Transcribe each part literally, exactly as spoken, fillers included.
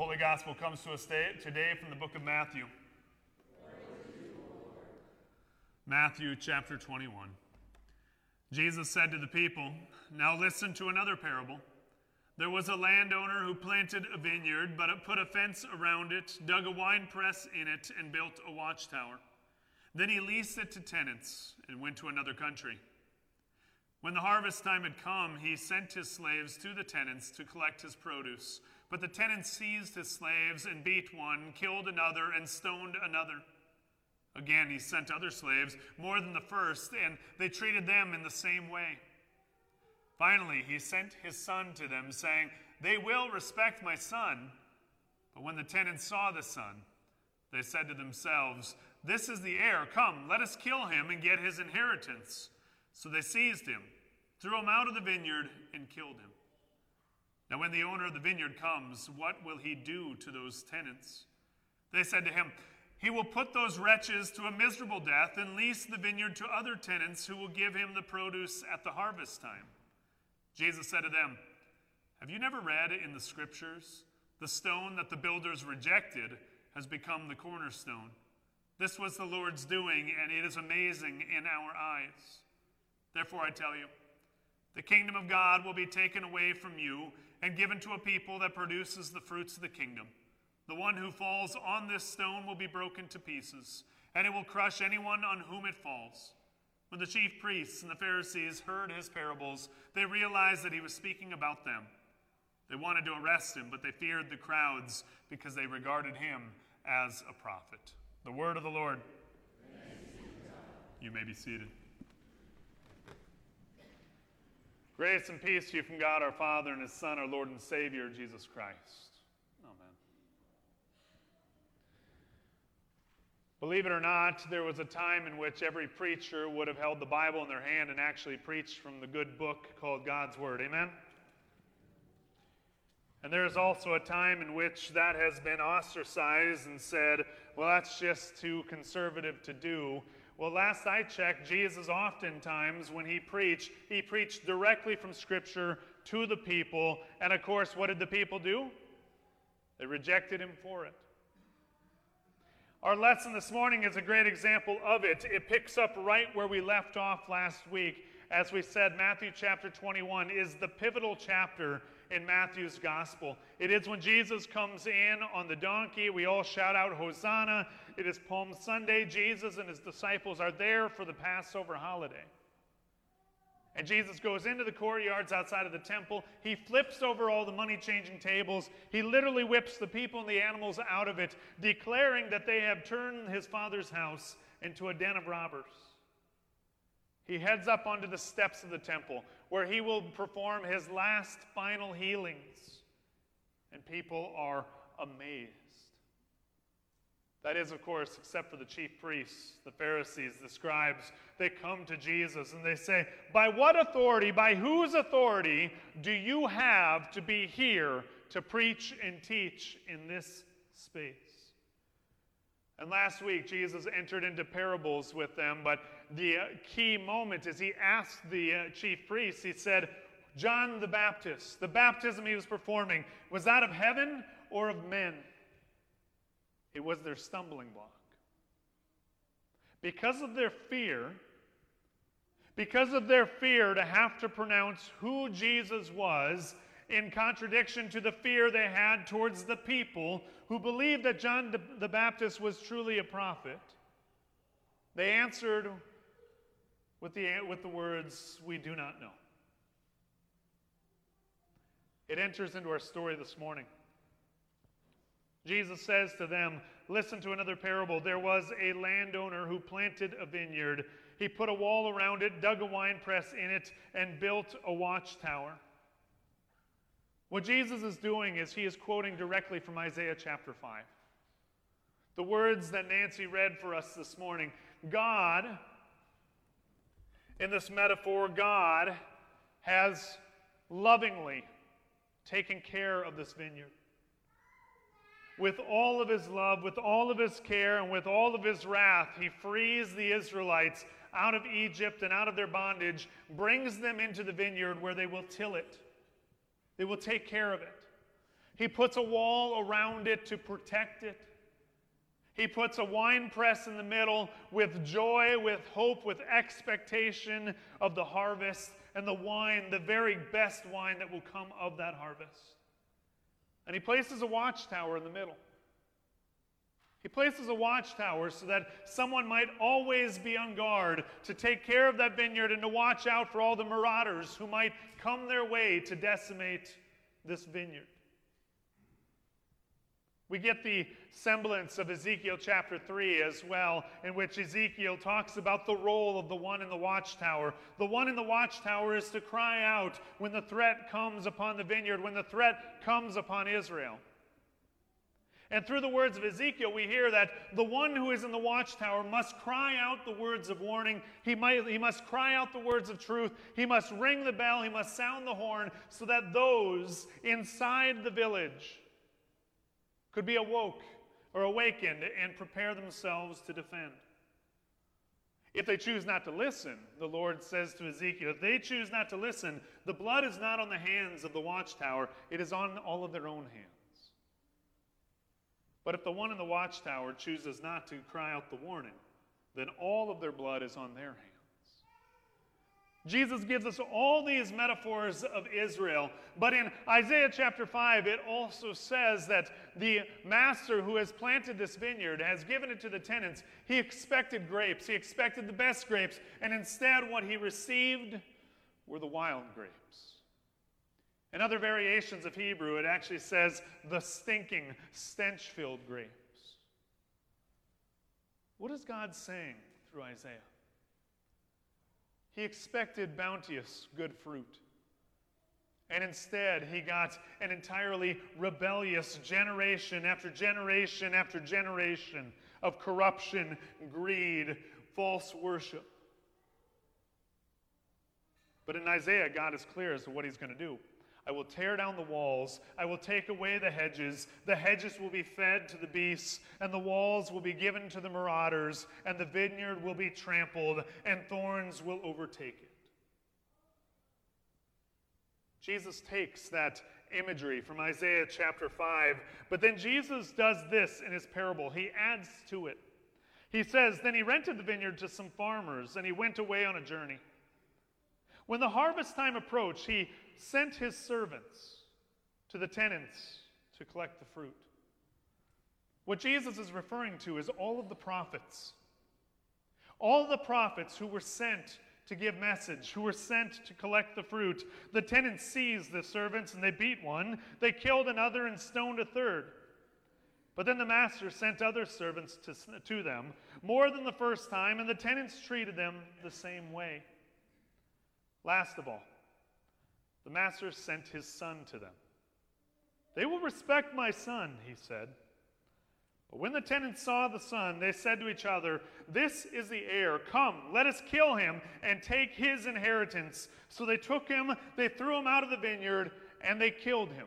Holy Gospel comes to us today from the book of Matthew. Matthew chapter twenty-one. Jesus said to the people, "Now listen to another parable. There was a landowner who planted a vineyard, but put a fence around it, dug a wine press in it, and built a watchtower. Then he leased it to tenants and went to another country. When the harvest time had come, he sent his slaves to the tenants to collect his produce. But the tenants seized his slaves and beat one, killed another, and stoned another. Again, he sent other slaves, more than the first, and they treated them in the same way. Finally, he sent his son to them, saying, 'They will respect my son.' But when the tenants saw the son, they said to themselves, 'This is the heir. Come, let us kill him and get his inheritance.' So they seized him, threw him out of the vineyard, and killed him. Now when the owner of the vineyard comes, what will he do to those tenants?" They said to him, 'He will put those wretches to a miserable death and lease the vineyard to other tenants who will give him the produce at the harvest time.' Jesus said to them, 'Have you never read in the scriptures, the stone that the builders rejected has become the cornerstone? This was the Lord's doing, and it is amazing in our eyes. Therefore I tell you, the kingdom of God will be taken away from you and given to a people that produces the fruits of the kingdom. The one who falls on this stone will be broken to pieces, and it will crush anyone on whom it falls.' When the chief priests and the Pharisees heard his parables, they realized that he was speaking about them. They wanted to arrest him, but they feared the crowds because they regarded him as a prophet." The word of the Lord. You may be seated. Grace and peace to you from God our Father and his Son, our Lord and Savior, Jesus Christ. Amen. Believe it or not, there was a time in which every preacher would have held the Bible in their hand and actually preached from the good book called God's Word. Amen? And there is also a time in which that has been ostracized and said, well, that's just too conservative to do. Well, last I checked, Jesus oftentimes, when he preached, he preached directly from Scripture to the people. And of course, what did the people do? They rejected him for it. Our lesson this morning is a great example of it. It picks up right where we left off last week. As we said, Matthew chapter twenty-one is the pivotal chapter in Matthew's gospel. It is when Jesus comes in on the donkey. We all shout out, Hosanna. It is Palm Sunday. Jesus and his disciples are there for the Passover holiday. And Jesus goes into the courtyards outside of the temple. He flips over all the money-changing tables. He literally whips the people and the animals out of it, declaring that they have turned his Father's house into a den of robbers. He heads up onto the steps of the temple, where he will perform his last final healings. And people are amazed. That is, of course, except for the chief priests, the Pharisees, the scribes. They come to Jesus and they say, "By what authority, by whose authority do you have to be here to preach and teach in this space?" And last week, Jesus entered into parables with them, but the uh, key moment is he asked the uh, chief priests, he said, John the Baptist, the baptism he was performing, was that of heaven or of men? It was their stumbling block. Because of their fear, because of their fear to have to pronounce who Jesus was, in contradiction to the fear they had towards the people who believed that John the Baptist was truly a prophet, they answered with the, with the words, "We do not know." It enters into our story this morning. Jesus says to them, listen to another parable. There was a landowner who planted a vineyard. He put a wall around it, dug a wine press in it, and built a watchtower. What Jesus is doing is he is quoting directly from Isaiah chapter five. The words that Nancy read for us this morning. God, in this metaphor, God has lovingly taken care of this vineyard. With all of his love, with all of his care, and with all of his wrath, he frees the Israelites out of Egypt and out of their bondage, brings them into the vineyard where they will till it. They will take care of it. He puts a wall around it to protect it. He puts a wine press in the middle with joy, with hope, with expectation of the harvest and the wine, the very best wine that will come of that harvest. And he places a watchtower in the middle. He places a watchtower so that someone might always be on guard to take care of that vineyard and to watch out for all the marauders who might come their way to decimate this vineyard. We get the semblance of Ezekiel chapter three as well, in which Ezekiel talks about the role of the one in the watchtower. The one in the watchtower is to cry out when the threat comes upon the vineyard, when the threat comes upon Israel. And through the words of Ezekiel, we hear that the one who is in the watchtower must cry out the words of warning. He, might, he must cry out the words of truth. He must ring the bell. He must sound the horn so that those inside the village could be awoke or awakened and prepare themselves to defend. If they choose not to listen, the Lord says to Ezekiel, if they choose not to listen, the blood is not on the hands of the watchtower, it is on all of their own hands. But if the one in the watchtower chooses not to cry out the warning, then all of their blood is on their hands. Jesus gives us all these metaphors of Israel, but in Isaiah chapter five, it also says that the master who has planted this vineyard has given it to the tenants. He expected grapes, he expected the best grapes, and instead what he received were the wild grapes. In other variations of Hebrew, it actually says the stinking, stench-filled grapes. What is God saying through Isaiah? He expected bounteous, good fruit. And instead, he got an entirely rebellious generation after generation after generation of corruption, greed, false worship. But in Isaiah, God is clear as to what he's going to do. I will tear down the walls. I will take away the hedges. The hedges will be fed to the beasts, and the walls will be given to the marauders, and the vineyard will be trampled, and thorns will overtake it. Jesus takes that imagery from Isaiah chapter five, but then Jesus does this in his parable. He adds to it. He says, then he rented the vineyard to some farmers, and he went away on a journey. When the harvest time approached, he sent his servants to the tenants to collect the fruit. What Jesus is referring to is all of the prophets. All of the prophets who were sent to give message, who were sent to collect the fruit. The tenants seized the servants and they beat one. They killed another and stoned a third. But then the master sent other servants to, to them, more than the first time, and the tenants treated them the same way. Last of all, the master sent his son to them. They will respect my son, he said. But when the tenants saw the son, they said to each other, this is the heir. Come, let us kill him and take his inheritance. So they took him, they threw him out of the vineyard, and they killed him.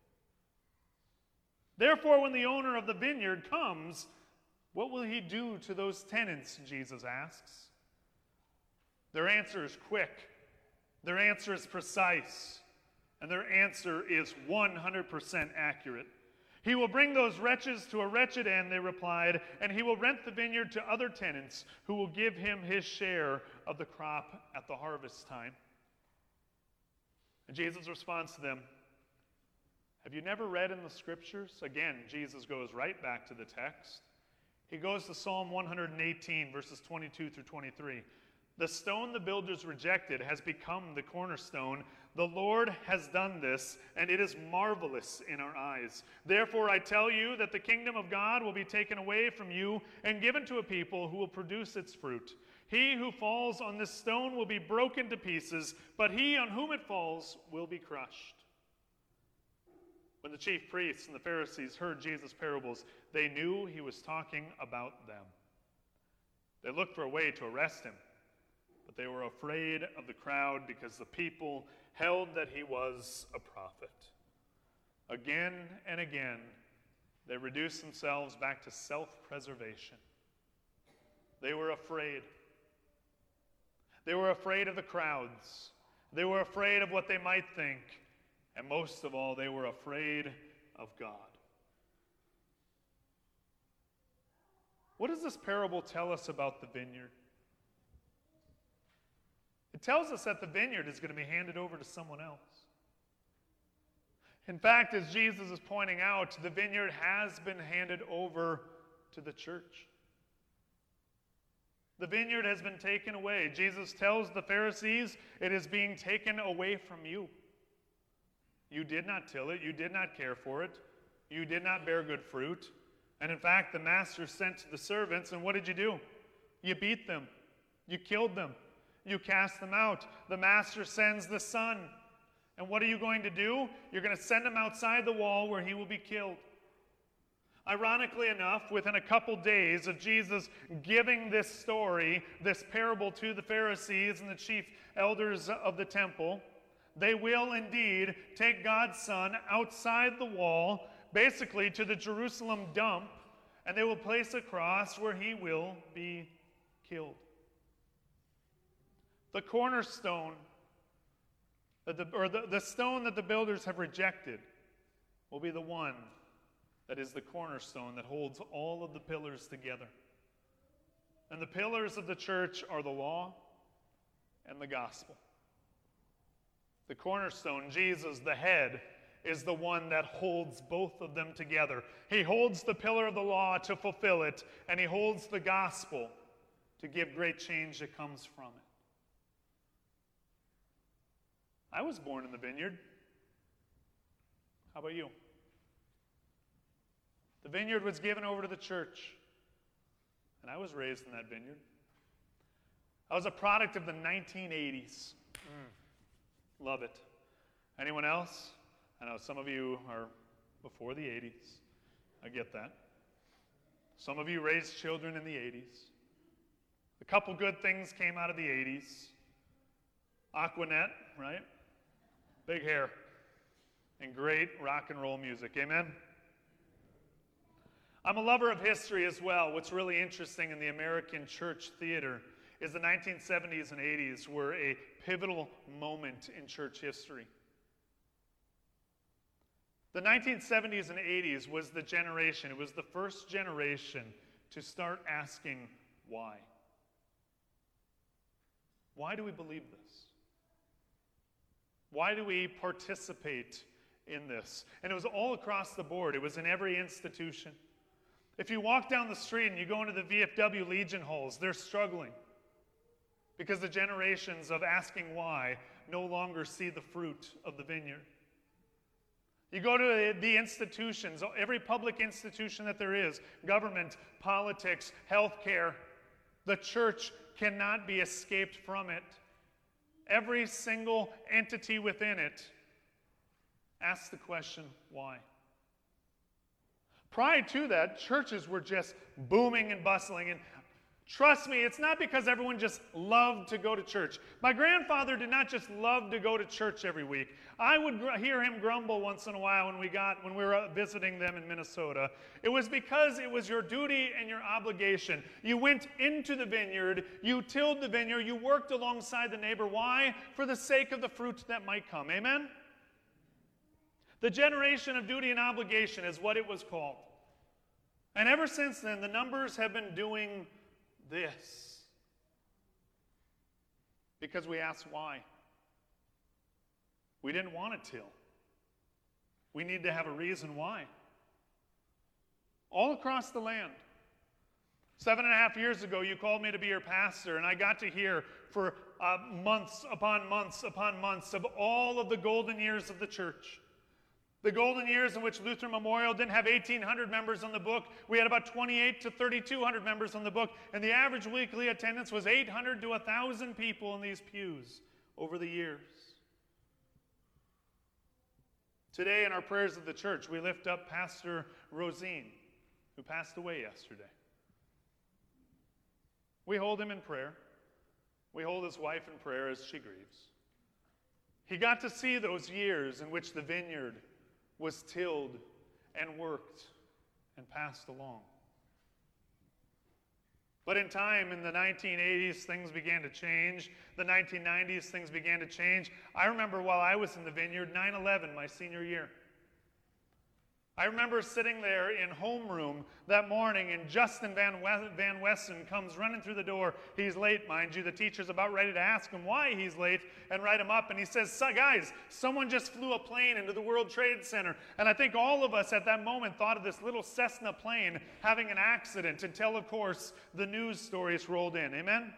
Therefore, when the owner of the vineyard comes, what will he do to those tenants? Jesus asks. Their answer is quick. Their answer is precise. And their answer is one hundred percent accurate. He will bring those wretches to a wretched end, they replied, and he will rent the vineyard to other tenants who will give him his share of the crop at the harvest time. And Jesus responds to them, have you never read in the scriptures? Again, Jesus goes right back to the text. He goes to Psalm one eighteen, verses twenty-two through twenty-three. The stone the builders rejected has become the cornerstone. The Lord has done this, and it is marvelous in our eyes. Therefore, I tell you that the kingdom of God will be taken away from you and given to a people who will produce its fruit. He who falls on this stone will be broken to pieces, but he on whom it falls will be crushed. When the chief priests and the Pharisees heard Jesus' parables, they knew he was talking about them. They looked for a way to arrest him, but they were afraid of the crowd because the people held that he was a prophet. Again and again, they reduced themselves back to self-preservation. They were afraid. They were afraid of the crowds. They were afraid of what they might think. And most of all, they were afraid of God. What does this parable tell us about the vineyard? It tells us that the vineyard is going to be handed over to someone else. In fact, as Jesus is pointing out, the vineyard has been handed over to the church. The vineyard has been taken away. Jesus tells the Pharisees, it is being taken away from you. You did not till it. You did not care for it. You did not bear good fruit. And in fact, the master sent the servants, and what did you do? You beat them. You killed them. You cast them out. The master sends the son. And what are you going to do? You're going to send him outside the wall where he will be killed. Ironically enough, within a couple days of Jesus giving this story, this parable to the Pharisees and the chief elders of the temple, they will indeed take God's Son outside the wall, basically to the Jerusalem dump, and they will place a cross where he will be killed. The cornerstone, or the, the stone that the builders have rejected, will be the one that is the cornerstone that holds all of the pillars together. And the pillars of the church are the law and the gospel. The cornerstone, Jesus, the head, is the one that holds both of them together. He holds the pillar of the law to fulfill it, and he holds the gospel to give great change that comes from it. I was born in the vineyard. How about you? The vineyard was given over to the church, and I was raised in that vineyard. I was a product of the nineteen eighties. Mm. Love it. Anyone else? I know some of you are before the eighties. I get that. Some of you raised children in the eighties. A couple good things came out of the eighties. Aquanet, right? Big hair. And great rock and roll music. Amen? I'm a lover of history as well. What's really interesting in the American church theater is the nineteen seventies and eighties were a pivotal moment in church history. The nineteen seventies and eighties was the generation, it was the first generation to start asking why. Why do we believe this? Why do we participate in this? And it was all across the board. It was in every institution. If you walk down the street and you go into the V F W Legion halls, they're struggling because the generations of asking why no longer see the fruit of the vineyard. You go to the institutions, every public institution that there is, government, politics, healthcare, the church cannot be escaped from it. Every single entity within it asks the question, why? Prior to that, churches were just booming and bustling. And trust me, it's not because everyone just loved to go to church. My grandfather did not just love to go to church every week. I would gr- hear him grumble once in a while when we got when we were visiting them in Minnesota. It was because it was your duty and your obligation. You went into the vineyard, you tilled the vineyard, you worked alongside the neighbor. Why? For the sake of the fruit that might come. Amen? The generation of duty and obligation is what it was called. And ever since then, the numbers have been doing this. Because we asked why. We didn't want to till. We need to have a reason why. All across the land. Seven and a half years ago, you called me to be your pastor, and I got to hear for uh, months upon months upon months of all of the golden years of the church. The golden years in which Lutheran Memorial didn't have eighteen hundred members on the book. We had about twenty-eight to thirty-two hundred members on the book, and the average weekly attendance was eight hundred to one thousand people in these pews over the years. Today in our prayers of the church, we lift up Pastor Rosine, who passed away yesterday. We hold him in prayer. We hold his wife in prayer as she grieves. He got to see those years in which the vineyard was tilled and worked and passed along. But in time, in the nineteen eighties, things began to change. The nineteen nineties, things began to change. I remember while I was in the vineyard, nine eleven, my senior year. I remember sitting there in homeroom that morning, and Justin Van, we- Van Westen comes running through the door. He's late, mind you. The teacher's about ready to ask him why he's late and write him up. And he says, "So, guys, someone just flew a plane into the World Trade Center." And I think all of us at that moment thought of this little Cessna plane having an accident until, of course, the news stories rolled in. Amen?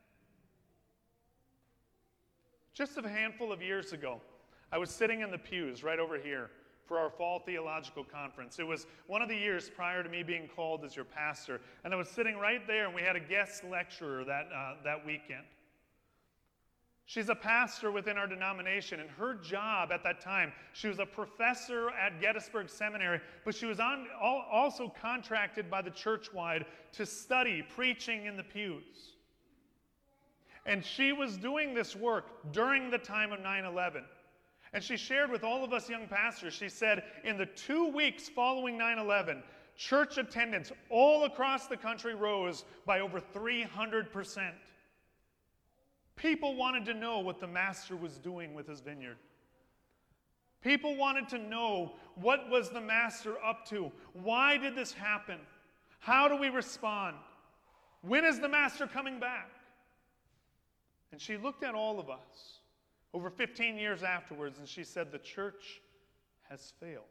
Just a handful of years ago, I was sitting in the pews right over here for our fall theological conference. It was one of the years prior to me being called as your pastor, and I was sitting right there, and we had a guest lecturer that, uh, that weekend. She's a pastor within our denomination, and her job at that time, she was a professor at Gettysburg Seminary, but she was on, also contracted by the church-wide to study preaching in the pews. And she was doing this work during the time of nine eleven. And she shared with all of us young pastors, she said, in the two weeks following nine eleven, church attendance all across the country rose by over three hundred percent. People wanted to know what the master was doing with his vineyard. People wanted to know, what was the master up to? Why did this happen? How do we respond? When is the master coming back? And she looked at all of us over fifteen years afterwards, and she said, the church has failed.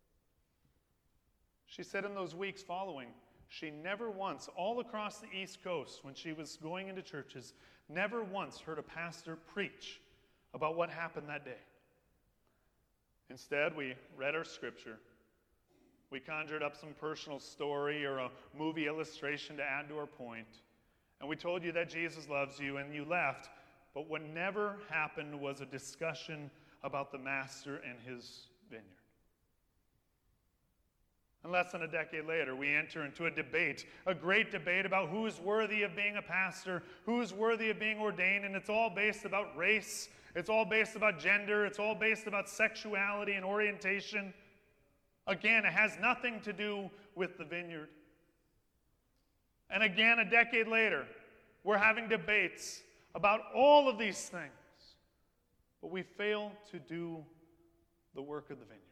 She said in those weeks following, she never once, all across the East Coast, when she was going into churches, never once heard a pastor preach about what happened that day. Instead, we read our scripture. We conjured up some personal story or a movie illustration to add to our point. And we told you that Jesus loves you, and you left. But what never happened was a discussion about the master and his vineyard. And less than a decade later, we enter into a debate, a great debate about who is worthy of being a pastor, who is worthy of being ordained, and it's all based about race, it's all based about gender, it's all based about sexuality and orientation. Again, it has nothing to do with the vineyard. And again, a decade later, we're having debates about all of these things, but we fail to do the work of the vineyard.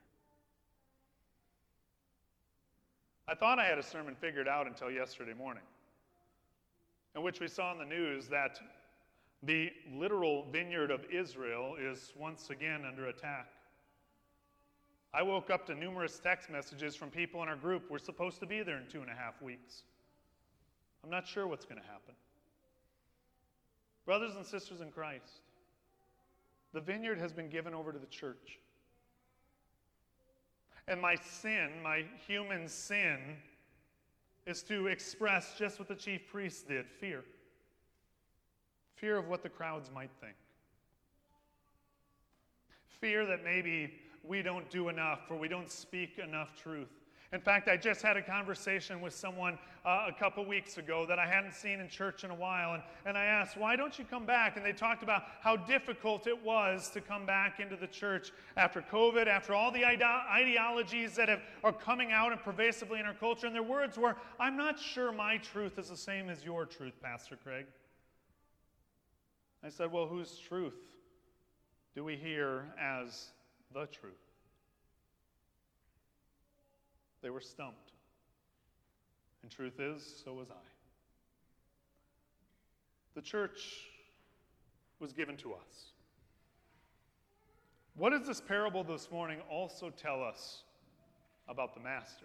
I thought I had a sermon figured out until yesterday morning, in which we saw in the news that the literal vineyard of Israel is once again under attack. I woke up to numerous text messages from people in our group. We're supposed to be there in two and a half weeks. I'm not sure what's going to happen. Brothers and sisters in Christ, the vineyard has been given over to the church. And my sin, my human sin, is to express just what the chief priest did, fear. Fear of what the crowds might think. Fear that maybe we don't do enough or we don't speak enough truth. In fact, I just had a conversation with someone uh, a couple weeks ago that I hadn't seen in church in a while, and, and I asked, why don't you come back? And they talked about how difficult it was to come back into the church after COVID, after all the ide- ideologies that have, are coming out and pervasively in our culture. And their words were, I'm not sure my truth is the same as your truth, Pastor Craig. I said, well, whose truth do we hear as the truth? They were stumped. And truth is, so was I. The church was given to us. What does this parable this morning also tell us about the master?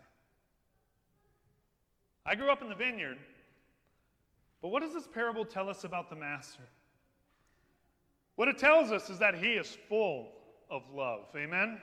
I grew up in the vineyard, but what does this parable tell us about the master? What it tells us is that he is full of love. Amen?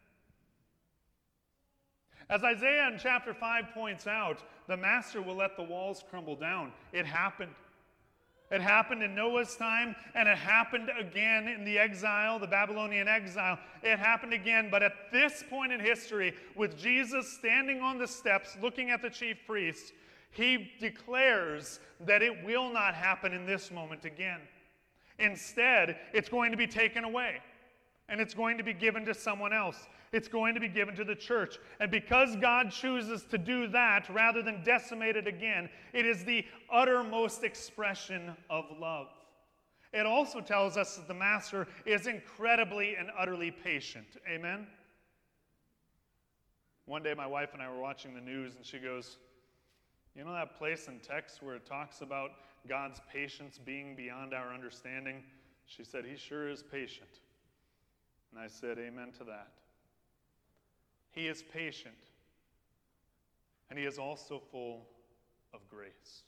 As Isaiah in chapter five points out, the master will let the walls crumble down. It happened. It happened in Noah's time, and it happened again in the exile, the Babylonian exile. It happened again, but at this point in history, with Jesus standing on the steps looking at the chief priests, he declares that it will not happen in this moment again. Instead, it's going to be taken away, and it's going to be given to someone else. It's going to be given to the church. And because God chooses to do that rather than decimate it again, it is the uttermost expression of love. It also tells us that the master is incredibly and utterly patient. Amen? One day my wife and I were watching the news, and she goes, "You know that place in text where it talks about God's patience being beyond our understanding?" She said, "He sure is patient." And I said, "Amen to that." He is patient, and he is also full of grace.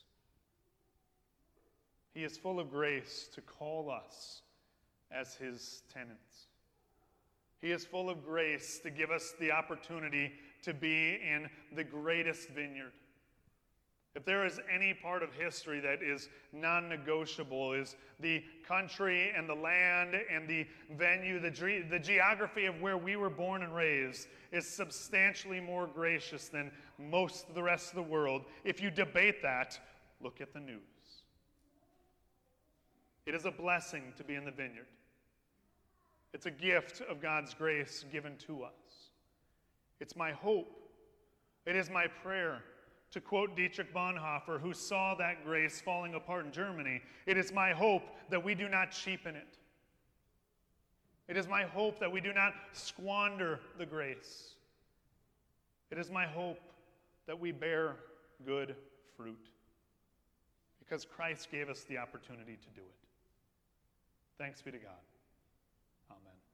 He is full of grace to call us as his tenants. He is full of grace to give us the opportunity to be in the greatest vineyard. If there is any part of history that is non-negotiable, is the country and the land and the venue, the, ge- the geography of where we were born and raised is substantially more gracious than most of the rest of the world. If you debate that, look at the news. It is a blessing to be in the vineyard. It's a gift of God's grace given to us. It's my hope. It is my prayer. To quote Dietrich Bonhoeffer, who saw that grace falling apart in Germany, it is my hope that we do not cheapen it. It is my hope that we do not squander the grace. It is my hope that we bear good fruit, because Christ gave us the opportunity to do it. Thanks be to God. Amen.